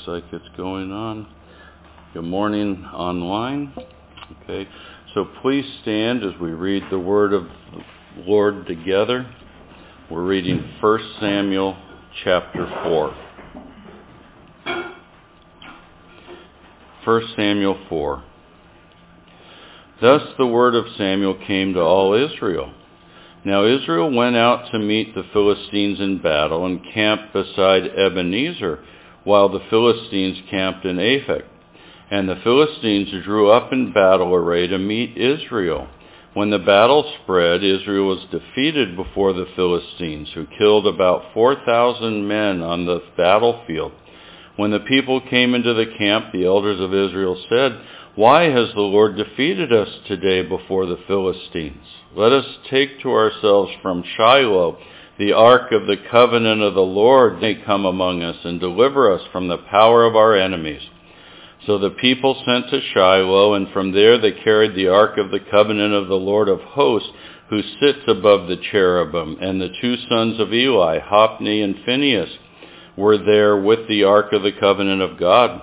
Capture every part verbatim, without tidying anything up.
looks like it's going on. Good morning online. Okay, so please stand as we read the word of the Lord together. We're reading First Samuel chapter four. First Samuel four. Thus the word of Samuel came to all Israel. Now Israel went out to meet the Philistines in battle and camped beside Ebenezer, while the Philistines camped in Aphek. And the Philistines drew up in battle array to meet Israel. When the battle spread, Israel was defeated before the Philistines, who killed about four thousand men on the battlefield. When the people came into the camp, the elders of Israel said, "Why has the Lord defeated us today before the Philistines? Let us take to ourselves from Shiloh the ark of the covenant of the Lord may come among us and deliver us from the power of our enemies." So the people sent to Shiloh, and from there they carried the ark of the covenant of the Lord of hosts, who sits above the cherubim, and the two sons of Eli, Hophni and Phinehas, were there with the ark of the covenant of God.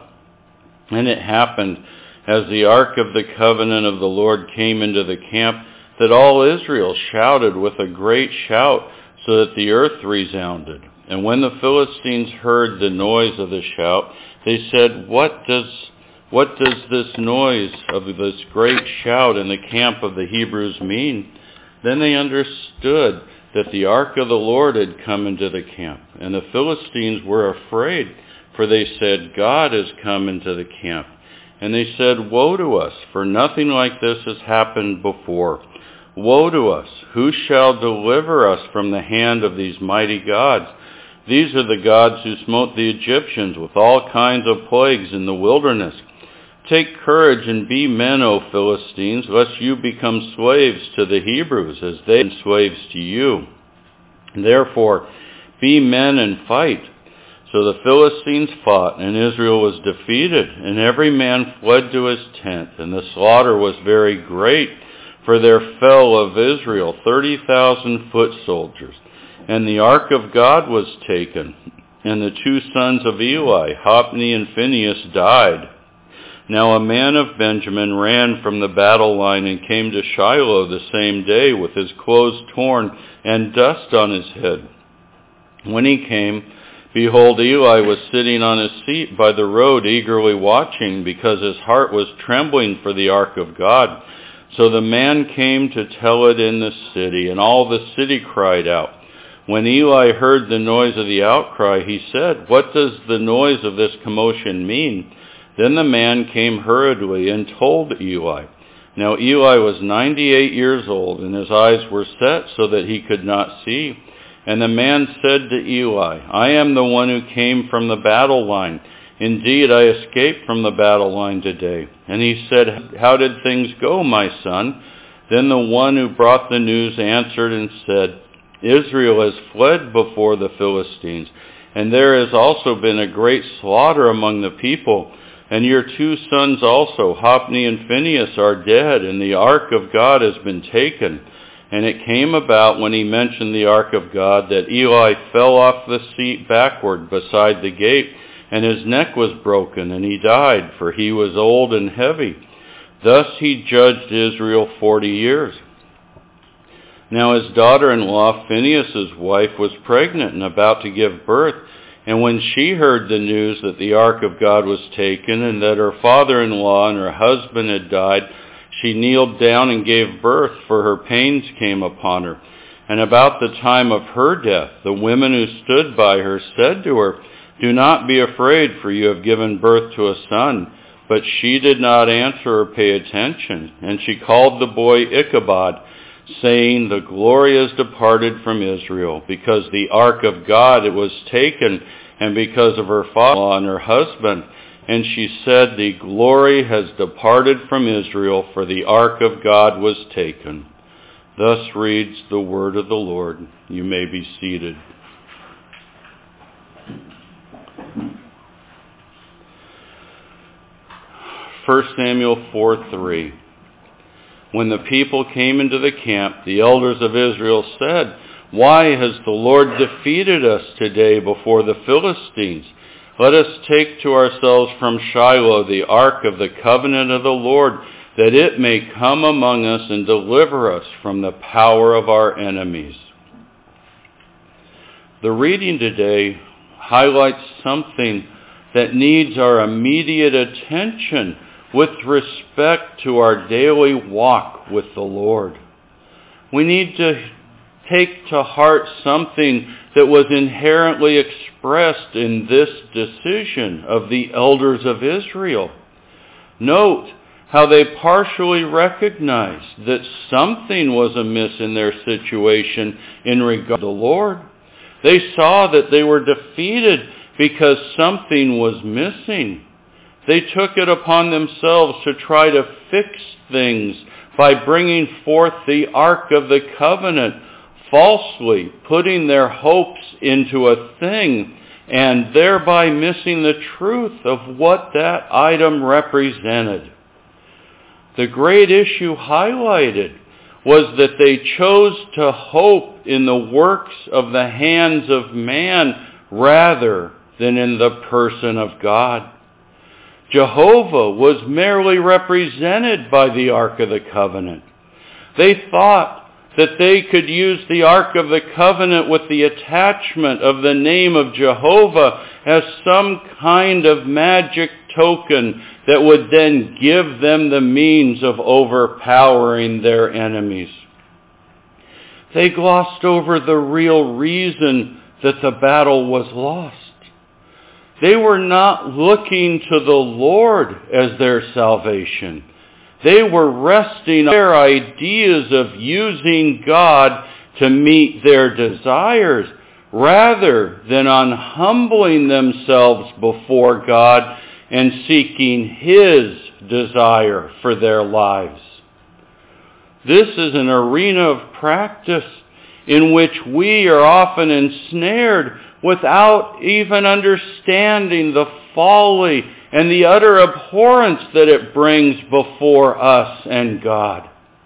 And it happened, as the ark of the covenant of the Lord came into the camp, that all Israel shouted with a great shout, so that the earth resounded. And when the Philistines heard the noise of the shout, they said, What does what does this noise of this great shout in the camp of the Hebrews mean? Then they understood that the ark of the Lord had come into the camp. And the Philistines were afraid, for they said, God has come into the camp. And they said, Woe to us, for nothing like this has happened before. Woe to us! Who shall deliver us from the hand of these mighty gods? These are the gods who smote the Egyptians with all kinds of plagues in the wilderness. Take courage and be men, O Philistines, lest you become slaves to the Hebrews, as they are slaves to you. Therefore, be men and fight. So the Philistines fought, and Israel was defeated, and every man fled to his tent, and the slaughter was very great, for there fell of Israel thirty thousand foot soldiers. And the ark of God was taken, and the two sons of Eli, Hophni and Phinehas, died. Now a man of Benjamin ran from the battle line and came to Shiloh the same day with his clothes torn and dust on his head. When he came, behold, Eli was sitting on his seat by the road, eagerly watching, because his heart was trembling for the ark of God. So the man came to tell it in the city, and all the city cried out. When Eli heard the noise of the outcry, he said, What does the noise of this commotion mean? Then the man came hurriedly and told Eli. Now Eli was ninety-eight years old, and his eyes were set so that he could not see. And the man said to Eli, I am the one who came from the battle line. Indeed, I escaped from the battle line today. And he said, How did things go, my son? Then the one who brought the news answered and said, Israel has fled before the Philistines, and there has also been a great slaughter among the people. And your two sons also, Hophni and Phinehas, are dead, and the ark of God has been taken. And it came about when he mentioned the ark of God that Eli fell off the seat backward beside the gate, and his neck was broken, and he died, for he was old and heavy. Thus he judged Israel forty years. Now his daughter-in-law, Phinehas' wife, was pregnant and about to give birth. And when she heard the news that the ark of God was taken, and that her father-in-law and her husband had died, she kneeled down and gave birth, for her pains came upon her. And about the time of her death, the women who stood by her said to her, Do not be afraid, for you have given birth to a son. But she did not answer or pay attention. And she called the boy Ichabod, saying, The glory has departed from Israel, because the ark of God it was taken, and because of her father-in-law and her husband. And she said, The glory has departed from Israel, for the ark of God was taken. Thus reads the word of the Lord. You may be seated. First Samuel four three. When the people came into the camp, the elders of Israel said, Why has the Lord defeated us today before the Philistines? Let us take to ourselves from Shiloh the ark of the covenant of the Lord, that it may come among us and deliver us from the power of our enemies. The reading today highlights something that needs our immediate attention with respect to our daily walk with the Lord. We need to take to heart something that was inherently expressed in this decision of the elders of Israel. Note how they partially recognized that something was amiss in their situation in regard to the Lord. They saw that they were defeated because something was missing. They took it upon themselves to try to fix things by bringing forth the Ark of the Covenant, falsely putting their hopes into a thing and thereby missing the truth of what that item represented. The great issue highlighted was that they chose to hope in the works of the hands of man rather than in the person of God. Jehovah was merely represented by the Ark of the Covenant. They thought that they could use the Ark of the Covenant with the attachment of the name of Jehovah as some kind of magic token that would then give them the means of overpowering their enemies. They glossed over the real reason that the battle was lost. They were not looking to the Lord as their salvation. They were resting on their ideas of using God to meet their desires rather than on humbling themselves before God and seeking His desire for their lives. This is an arena of practice in which we are often ensnared without even understanding the folly and the utter abhorrence that it brings before us and God.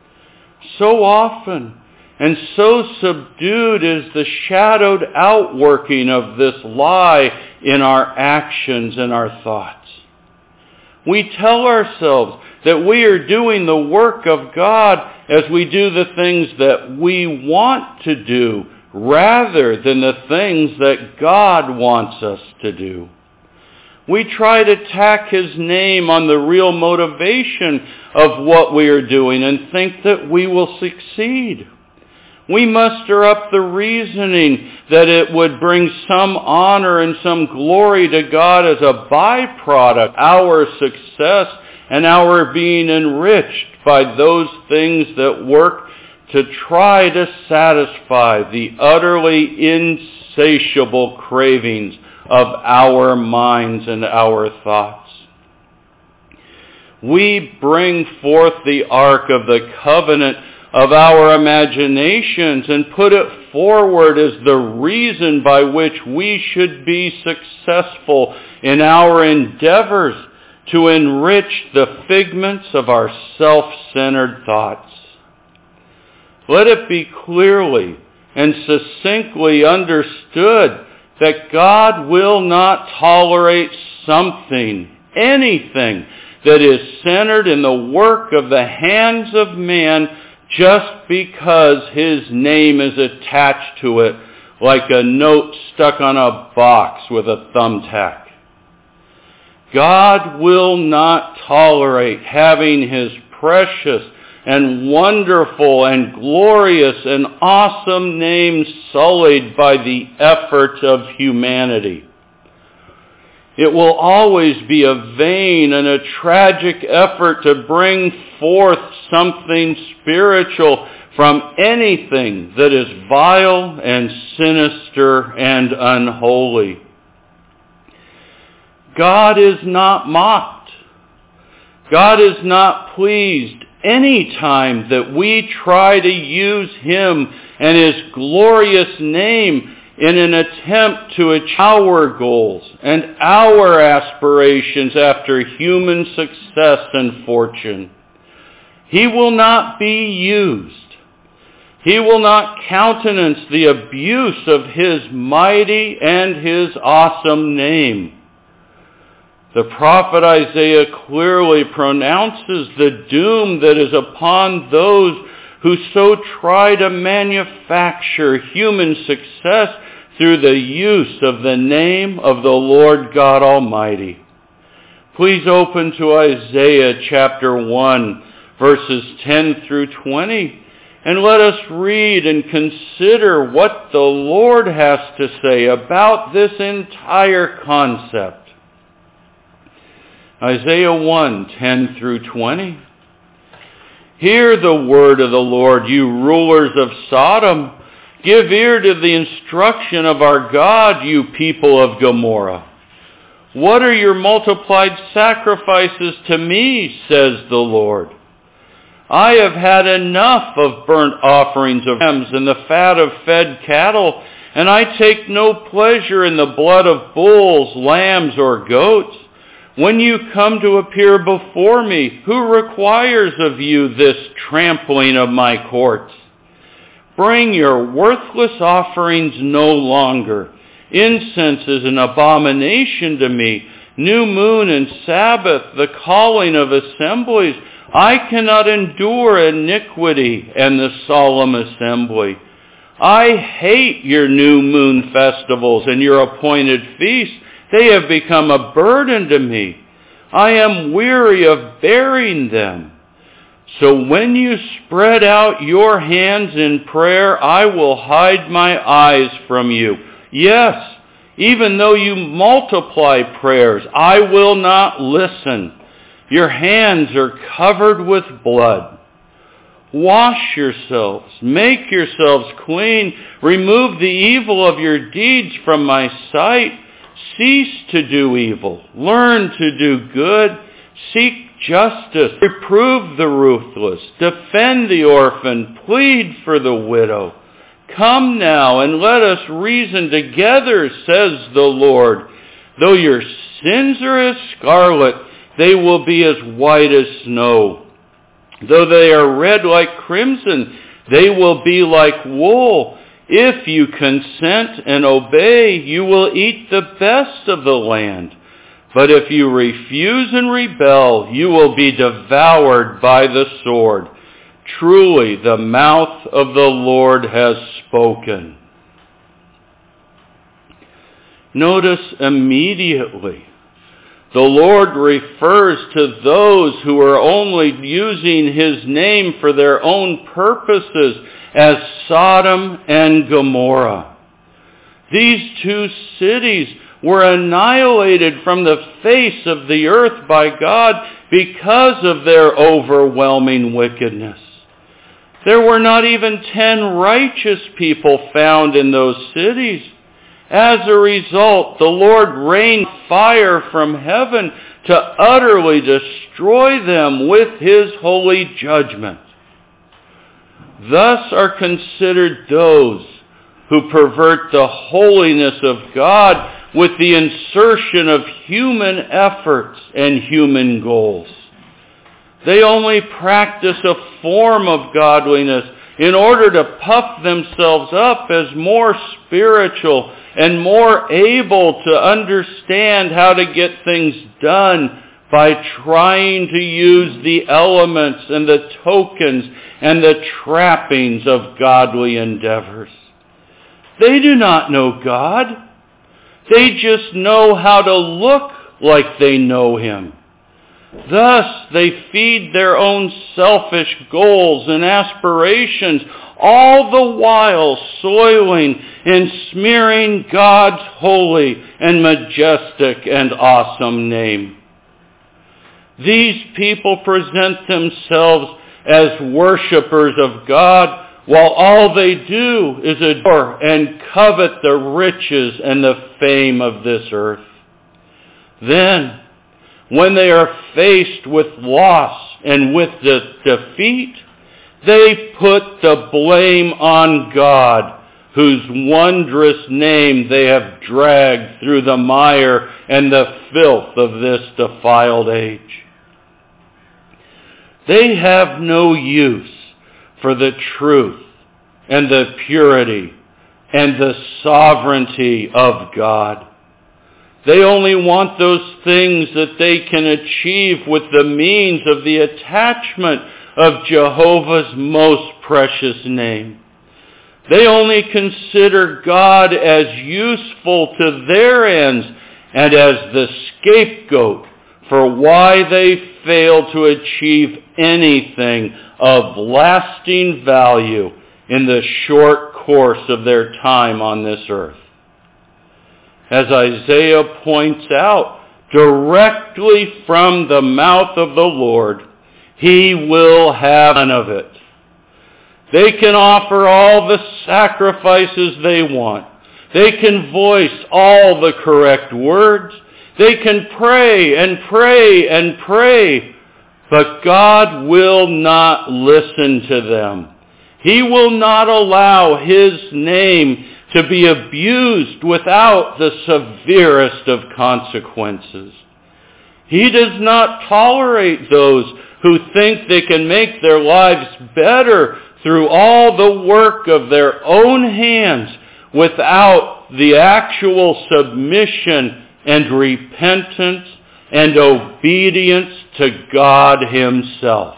So often and so subdued is the shadowed outworking of this lie in our actions and our thoughts. We tell ourselves that we are doing the work of God as we do the things that we want to do rather than the things that God wants us to do. We try to tack His name on the real motivation of what we are doing and think that we will succeed. We muster up the reasoning that it would bring some honor and some glory to God as a byproduct of our success and our being enriched by those things that work to try to satisfy the utterly insatiable cravings of our minds and our thoughts. We bring forth the Ark of the Covenant of our imaginations and put it forward as the reason by which we should be successful in our endeavors to enrich the figments of our self-centered thoughts. Let it be clearly and succinctly understood that God will not tolerate something, anything, that is centered in the work of the hands of man just because His name is attached to it like a note stuck on a box with a thumbtack. God will not tolerate having His precious and wonderful and glorious and awesome name sullied by the efforts of humanity. It will always be a vain and a tragic effort to bring forth something spiritual from anything that is vile and sinister and unholy. God is not mocked. God is not pleased any time that we try to use Him and His glorious name in an attempt to achieve our goals and our aspirations after human success and fortune. He will not be used. He will not countenance the abuse of His mighty and His awesome name. The prophet Isaiah clearly pronounces the doom that is upon those who so try to manufacture human success through the use of the name of the Lord God Almighty. Please open to Isaiah chapter one, verses ten through twenty, and let us read and consider what the Lord has to say about this entire concept. Isaiah one, ten through twenty. Hear the word of the Lord, you rulers of Sodom. Give ear to the instruction of our God, you people of Gomorrah. What are your multiplied sacrifices to me, says the Lord? I have had enough of burnt offerings of rams and the fat of fed cattle, and I take no pleasure in the blood of bulls, lambs, or goats. When you come to appear before me, who requires of you this trampling of my courts? Bring your worthless offerings no longer. Incense is an abomination to me. New moon and Sabbath, the calling of assemblies. I cannot endure iniquity and the solemn assembly. I hate your new moon festivals and your appointed feasts. They have become a burden to me. I am weary of bearing them. So when you spread out your hands in prayer, I will hide my eyes from you. Yes, even though you multiply prayers, I will not listen. Your hands are covered with blood. Wash yourselves, make yourselves clean, remove the evil of your deeds from my sight. Cease to do evil, learn to do good, seek justice, reprove the ruthless, defend the orphan, plead for the widow. Come now and let us reason together, says the Lord. Though your sins are as scarlet, they will be as white as snow. Though they are red like crimson, they will be like wool. If you consent and obey, you will eat the best of the land. But if you refuse and rebel, you will be devoured by the sword. Truly, the mouth of the Lord has spoken. Notice immediately, the Lord refers to those who are only using his name for their own purposes as Sodom and Gomorrah. These two cities were annihilated from the face of the earth by God because of their overwhelming wickedness. There were not even ten righteous people found in those cities. As a result, the Lord rained fire from heaven to utterly destroy them with his holy judgment. Thus are considered those who pervert the holiness of God with the insertion of human efforts and human goals. They only practice a form of godliness in order to puff themselves up as more spiritual and more able to understand how to get things done by trying to use the elements and the tokens and the trappings of godly endeavors. They do not know God. They just know how to look like they know him. Thus, they feed their own selfish goals and aspirations, all the while soiling and smearing God's holy and majestic and awesome name. These people present themselves as worshipers of God, while all they do is adore and covet the riches and the fame of this earth. Then, when they are faced with loss and with the defeat, they put the blame on God, whose wondrous name they have dragged through the mire and the filth of this defiled age. They have no use for the truth and the purity and the sovereignty of God. They only want those things that they can achieve with the means of the attachment of Jehovah's most precious name. They only consider God as useful to their ends and as the scapegoat for why they fail to achieve anything of lasting value in the short course of their time on this earth. As Isaiah points out, directly from the mouth of the Lord, he will have none of it. They can offer all the sacrifices they want. They can voice all the correct words. They can pray and pray and pray, but God will not listen to them. He will not allow his name to be abused without the severest of consequences. He does not tolerate those who think they can make their lives better through all the work of their own hands without the actual submission and repentance and obedience to God himself.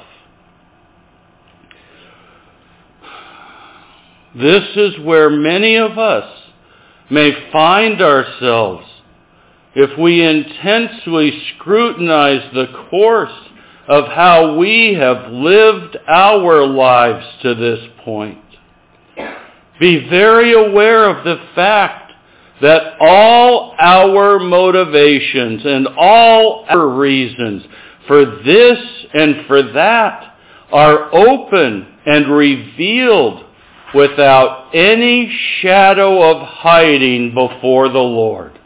This is where many of us may find ourselves if we intensely scrutinize the course of how we have lived our lives to this point. Be very aware of the fact that all our motivations and all our reasons for this and for that are open and revealed without any shadow of hiding before the Lord.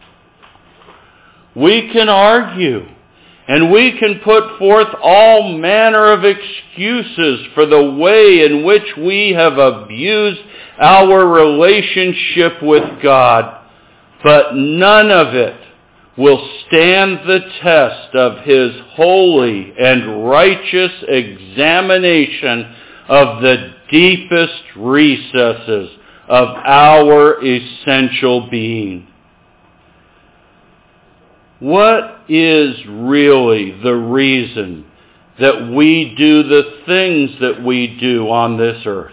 We can argue and we can put forth all manner of excuses for the way in which we have abused our relationship with God, but none of it will stand the test of his holy and righteous examination of the deepest recesses of our essential being. What is really the reason that we do the things that we do on this earth?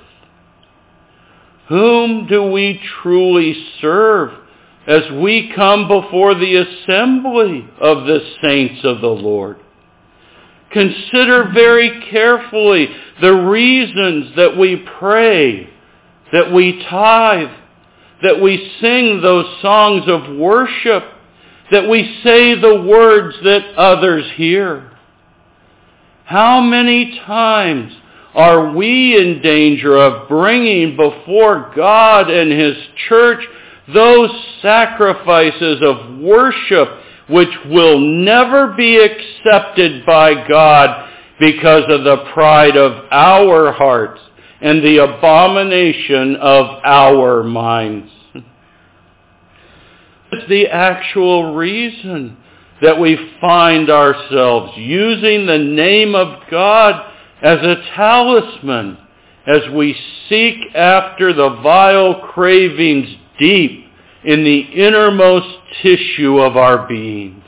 Whom do we truly serve as we come before the assembly of the saints of the Lord? Consider very carefully the reasons that we pray, that we tithe, that we sing those songs of worship, that we say the words that others hear. How many times are we in danger of bringing before God and his church those sacrifices of worship which will never be accepted by God because of the pride of our hearts and the abomination of our minds? It's the actual reason that we find ourselves using the name of God as a talisman as we seek after the vile cravings deep in the innermost tissue of our beings.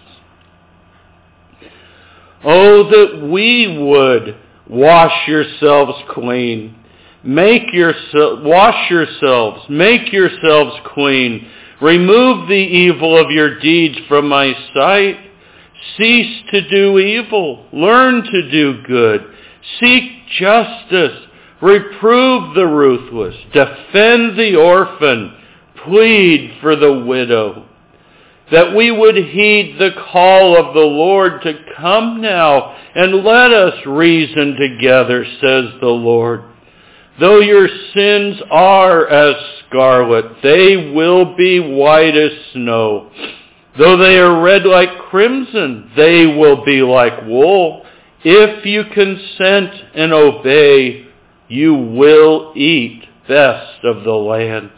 Oh, that we would wash yourselves clean. Make yourself, wash yourselves, make yourselves clean. Remove the evil of your deeds from my sight. Cease to do evil. Learn to do good. Seek justice. Reprove the ruthless. Defend the orphan. Plead for the widow. That we would heed the call of the Lord to come now and let us reason together, says the Lord. Though your sins are as scarlet, they will be white as snow. Though they are red like crimson, they will be like wool. If you consent and obey, you will eat best of the land.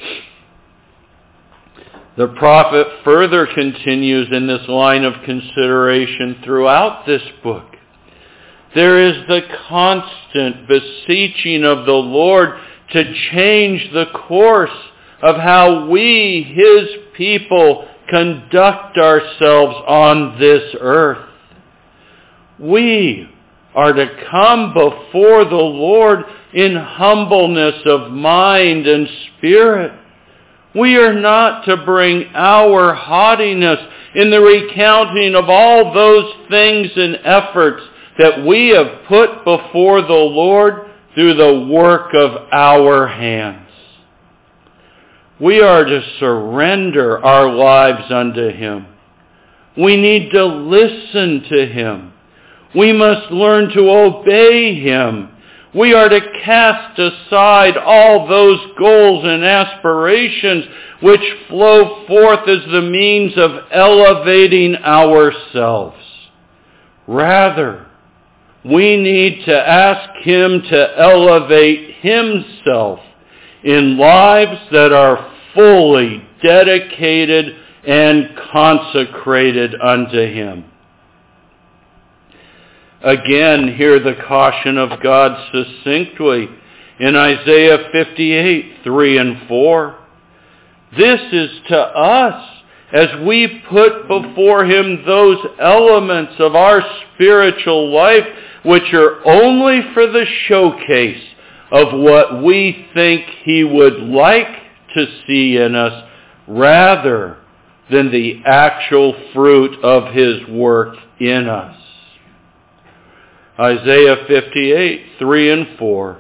The prophet further continues in this line of consideration throughout this book. There is the constant beseeching of the Lord to change the course of how we, his people, conduct ourselves on this earth. We are to come before the Lord in humbleness of mind and spirit. We are not to bring our haughtiness in the recounting of all those things and efforts that we have put before the Lord through the work of our hands. We are to surrender our lives unto Him. We need to listen to Him. We must learn to obey Him. We are to cast aside all those goals and aspirations which flow forth as the means of elevating ourselves. Rather, we need to ask Him to elevate Himself in lives that are fully dedicated and consecrated unto Him. Again, hear the caution of God succinctly in Isaiah fifty-eight, three and four. This is to us as we put before Him those elements of our spiritual life which are only for the showcase of what we think He would like to see in us rather than the actual fruit of His work in us. Isaiah fifty-eight, three and four.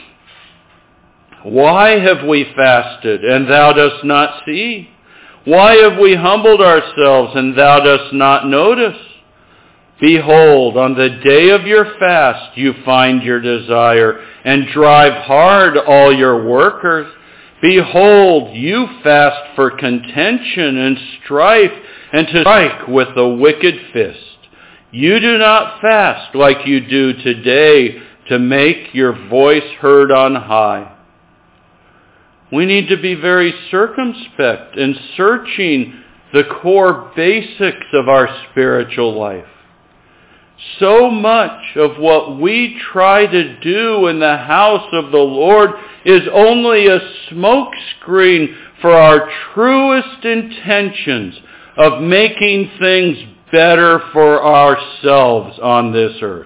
Why have we fasted, and thou dost not see? Why have we humbled ourselves, and thou dost not notice? Behold, on the day of your fast you find your desire, and drive hard all your workers. Behold, you fast for contention and strife, and to strike with the wicked fist. You do not fast like you do today to make your voice heard on high. We need to be very circumspect in searching the core basics of our spiritual life. So much of what we try to do in the house of the Lord is only a smokescreen for our truest intentions of making things better for ourselves on this earth.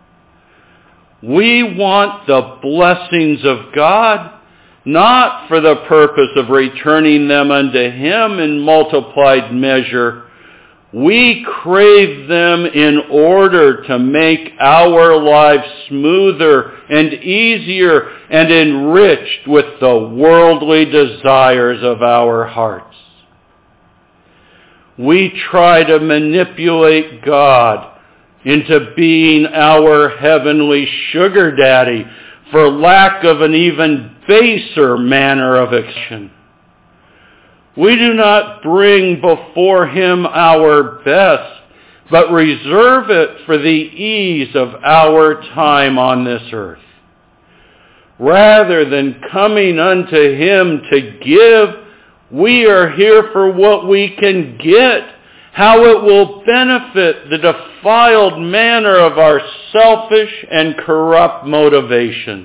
We want the blessings of God, not for the purpose of returning them unto Him in multiplied measure. We crave them in order to make our lives smoother and easier and enriched with the worldly desires of our hearts. We try to manipulate God into being our heavenly sugar daddy for lack of an even baser manner of action. We do not bring before Him our best, but reserve it for the ease of our time on this earth. Rather than coming unto Him to give, we are here for what we can get, how it will benefit the defiled manner of our selfish and corrupt motivations.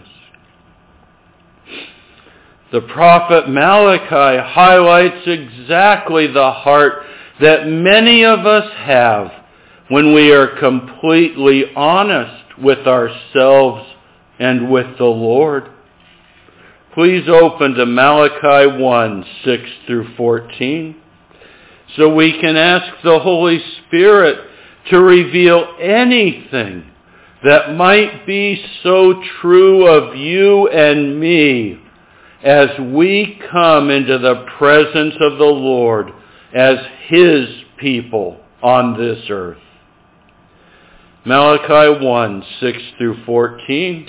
The prophet Malachi highlights exactly the heart that many of us have when we are completely honest with ourselves and with the Lord. Please open to Malachi one, six through fourteen, so we can ask the Holy Spirit to reveal anything that might be so true of you and me as we come into the presence of the Lord as His people on this earth. Malachi one, six through fourteen.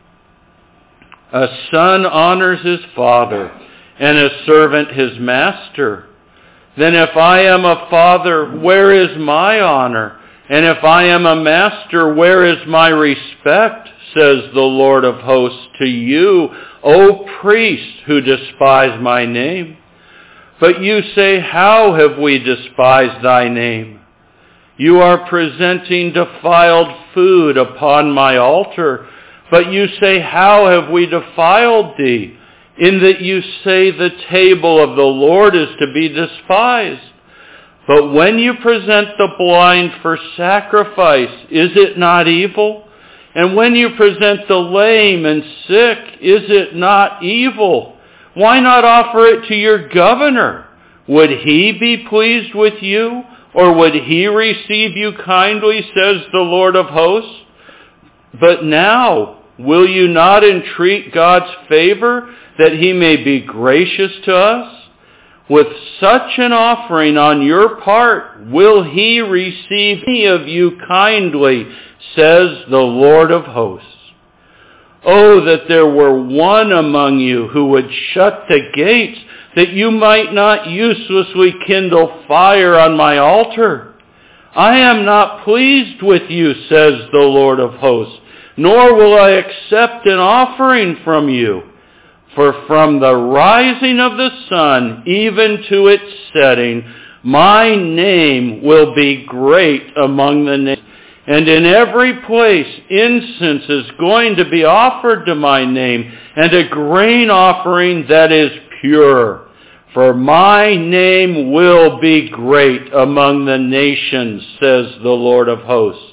A son honors his father, and a servant his master. Then if I am a father, where is my honor? And if I am a master, where is my respect? Says the Lord of hosts to you, O priests who despise my name. But you say, how have we despised thy name? You are presenting defiled food upon my altar. But you say, how have we defiled thee? In that you say the table of the Lord is to be despised. But when you present the blind for sacrifice, is it not evil? And when you present the lame and sick, is it not evil? Why not offer it to your governor? Would he be pleased with you? Or would he receive you kindly, says the Lord of hosts? But now, will you not entreat God's favor, that he may be gracious to us? With such an offering on your part, will he receive any of you kindly, says the Lord of hosts. Oh, that there were one among you who would shut the gates, that you might not uselessly kindle fire on my altar. I am not pleased with you, says the Lord of hosts, nor will I accept an offering from you. For from the rising of the sun even to its setting, my name will be great among the nations. And in every place incense is going to be offered to my name, and a grain offering that is pure. For my name will be great among the nations, says the Lord of hosts.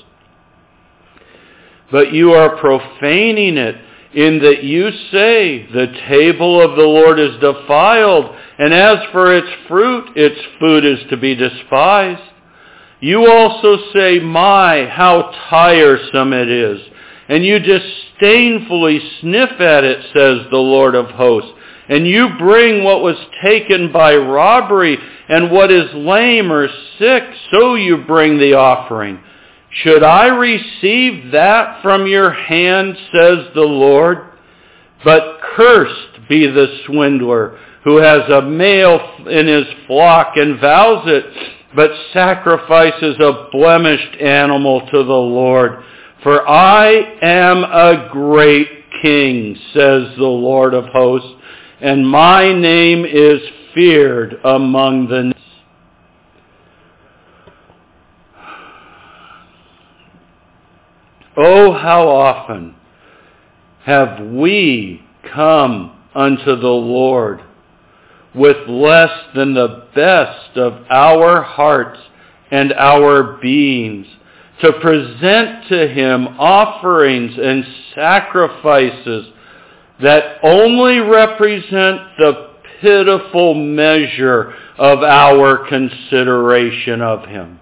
But you are profaning it, in that you say, the table of the Lord is defiled, and as for its fruit, its food is to be despised. You also say, my, how tiresome it is, and you disdainfully sniff at it, says the Lord of hosts. And you bring what was taken by robbery, and what is lame or sick, so you bring the offering. Should I receive that from your hand, says the Lord? But cursed be the swindler who has a male in his flock and vows it, but sacrifices a blemished animal to the Lord. For I am a great king, says the Lord of hosts, and my name is feared among the nations. Oh, how often have we come unto the Lord with less than the best of our hearts and our beings, to present to him offerings and sacrifices that only represent the pitiful measure of our consideration of him.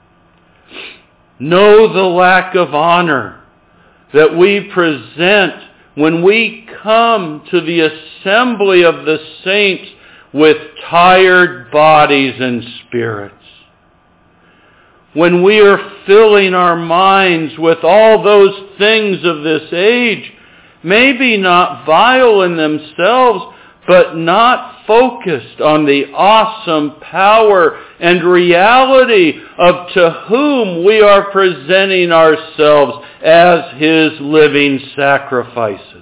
Know the lack of honor that we present when we come to the assembly of the saints with tired bodies and spirits. When we are filling our minds with all those things of this age, maybe not vile in themselves, but not focused on the awesome power and reality of to whom we are presenting ourselves as his living sacrifices.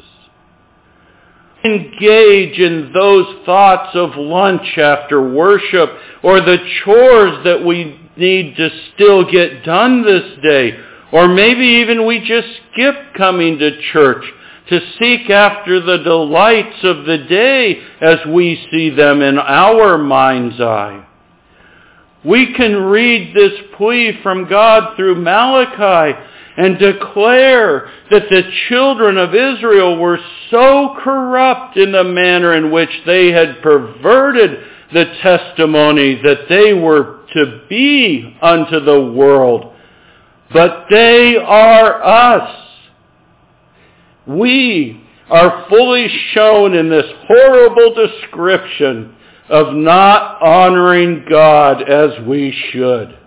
Engage in those thoughts of lunch after worship, or the chores that we need to still get done this day, or maybe even we just skip coming to church to seek after the delights of the day as we see them in our mind's eye. We can read this plea from God through Malachi and declare that the children of Israel were so corrupt in the manner in which they had perverted the testimony that they were to be unto the world. But they are us. We are fully shown in this horrible description of not honoring God as we should.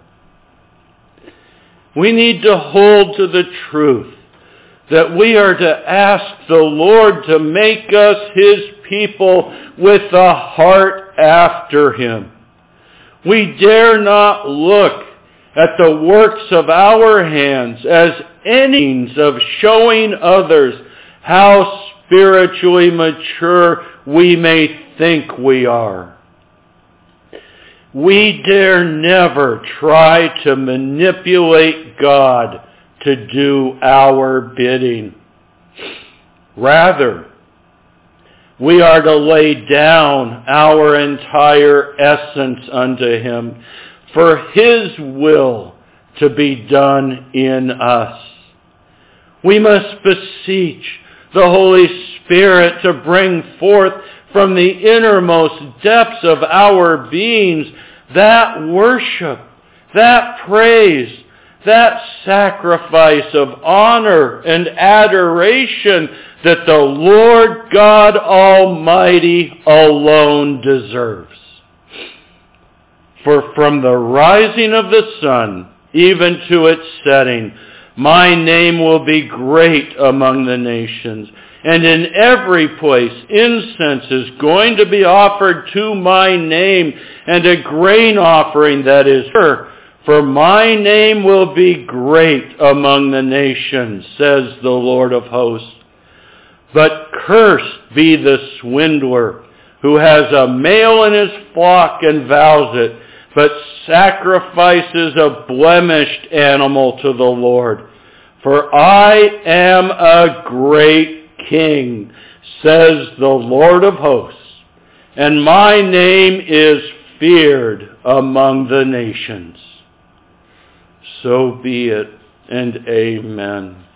We need to hold to the truth that we are to ask the Lord to make us his people with a heart after him. We dare not look at the works of our hands as any means of showing others how spiritually mature we may think we are. We dare never try to manipulate God to do our bidding. Rather, we are to lay down our entire essence unto him, for His will to be done in us. We must beseech the Holy Spirit to bring forth from the innermost depths of our beings that worship, that praise, that sacrifice of honor and adoration that the Lord God Almighty alone deserves. For from the rising of the sun even to its setting, my name will be great among the nations, and in every place incense is going to be offered to my name, and a grain offering that is pure. For my name will be great among the nations, says the Lord of hosts. But cursed be the swindler who has a male in his flock and vows it, but sacrifices a blemished animal to the Lord. For I am a great king, says the Lord of hosts, and my name is feared among the nations. So be it, and amen.